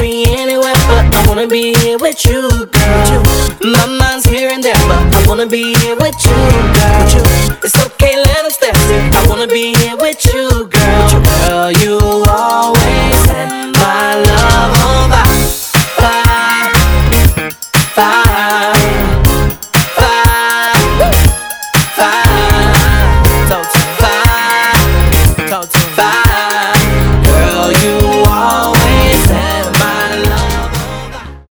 be anywhere, but I wanna be here with you, girl. My mind's here and there, but I wanna be here with you, girl. It's okay, let them step. I wanna be here with you,